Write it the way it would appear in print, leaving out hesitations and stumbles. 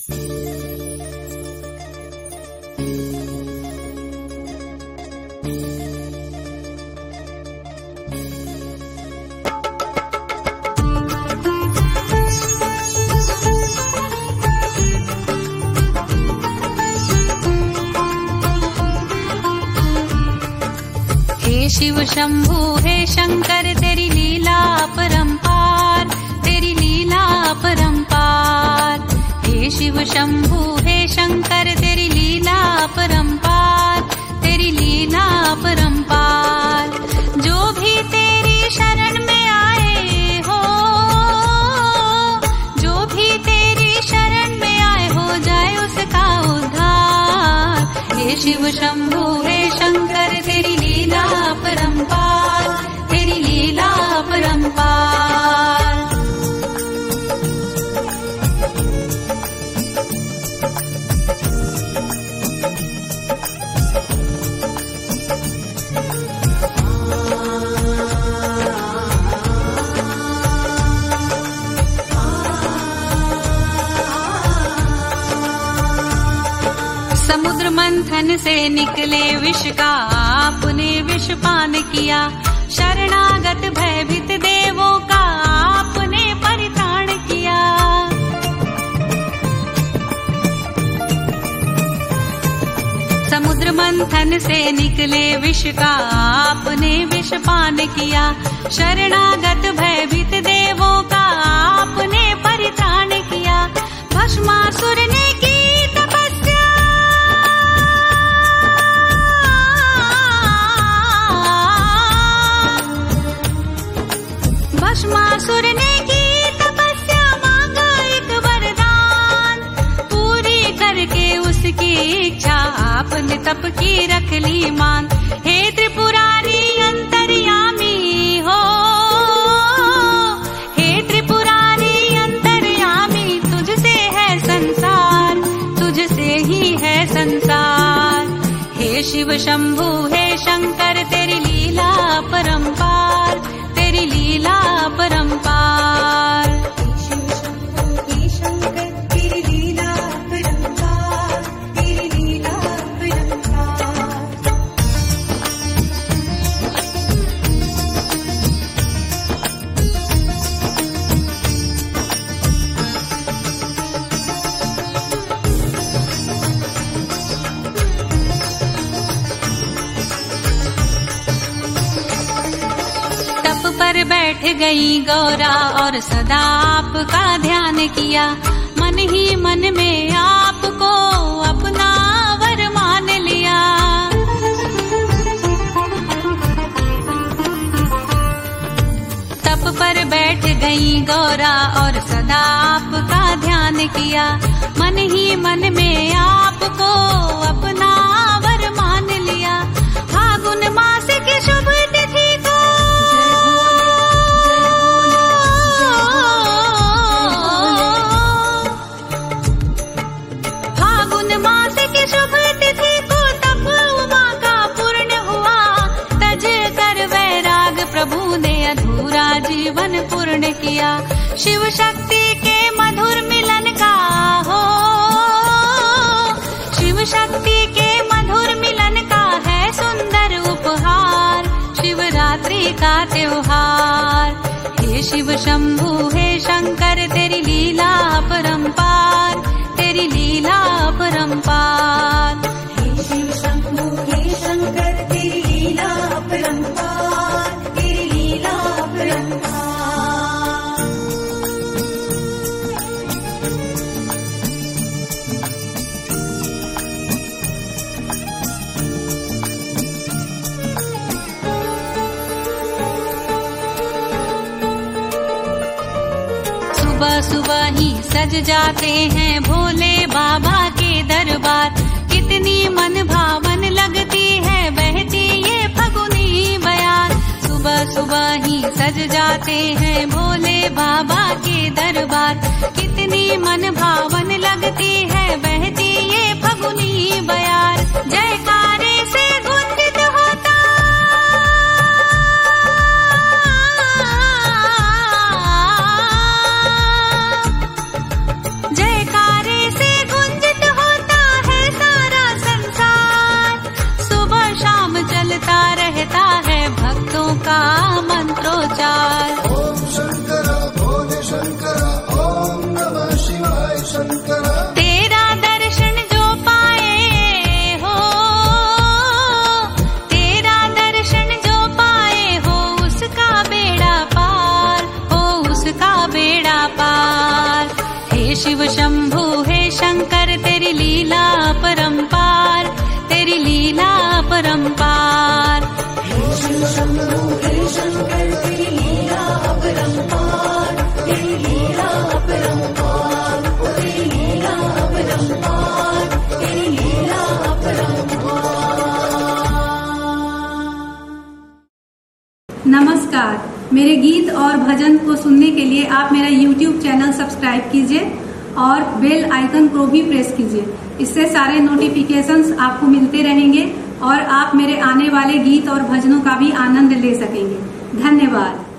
शिव शंभु हे शंकर तेरी लीला अपरंपार, तेरी लीला अपरंपार। हे शिव शंभु हे शंकर तेरी लीला अपरंपार, तेरी लीला अपरंपार। जो भी तेरी शरण में आए हो, जो भी तेरी शरण में आए हो जाए उसका उद्धार। हे शिव शंभु हे शंकर तेरी लीला अपरंपार, तेरी लीला अपरंपार। समुद्र मंथन से निकले विष का आपने विष पान किया, शरणागत भयभीत देवों का आपने परित्राण किया। समुद्र मंथन से निकले विष का आपने विष पान किया, शरणागत भयभीत देवों का आपने परित्राण किया। भस्मासुर ने की भस्मासुर ने की तपस्या, मांगा एक वरदान, पूरी करके उसकी इच्छा आपने तप की रख ली मान। हे त्रिपुरारी अंतर्यामी हो, हे त्रिपुरारी अंतर्यामी, तुझसे है संसार, तुझसे ही है संसार। हे शिव शंभु हे शंकर तेरी लीला अपरंपार, तेरी लीला अपरंपार। शिव शंभु हे शंकर तेरी लीला अपरंपार, तेरी लीला अपरंपार। पर बैठ गई गौरा और सदा आपका ध्यान किया, मन ही मन में आपको अपना वर मान लिया। तप पर बैठ गई गौरा और सदा आपका ध्यान किया, मन ही मन में आपको अपना वर मान लिया। फागुन मास की शुभ तिथि को शुभ तिथि को तप उमा का पूर्ण हुआ, तज कर वैराग प्रभु ने अधूरा जीवन पूर्ण किया। शिव शक्ति के मधुर मिलन का हो, शिव शक्ति के मधुर मिलन का है सुंदर उपहार, शिवरात्रि का त्योहार। हे शिव शंभु हे शंकर तेरी लीला अपरंपार, तेरी लीला अपरंपार। हे शिव शंभु हे शंकर तेरी लीला अपरंपार, तेरी लीला अपरंपार। सुबह सुबह ही सज जाते हैं भोले बाबा के दरबार, कितनी मन भावन लगती है बहती ये फगुनी बयार। सुबह सुबह ही सज जाते हैं भोले बाबा के दरबार, कितनी मन भावन लगती है बहती ये फगुनी बयार। जयकारे से गुंजित होता जयकारे से तेरा दर्शन जो पाए हो, तेरा दर्शन जो पाए हो, उसका बेड़ा पार, हो उसका बेड़ा पार। हे शिव शंभु हे शंकर तेरी लीला परंपार, तेरी लीला परंपार। हे शिव शंभु हे शंकर तेरी लीला अपरंपार, तेरी लीला अपरंपार, तेरी लीला अपरंपार, तेरी लीला अपरंपार। नमस्कार, मेरे गीत और भजन को सुनने के लिए आप मेरा YouTube चैनल सब्सक्राइब कीजिए और बेल आइकन को भी प्रेस कीजिए। इससे सारे नोटिफिकेशंस आपको मिलते रहेंगे और आप मेरे आने वाले गीत और भजनों का भी आनंद ले सकेंगे। धन्यवाद।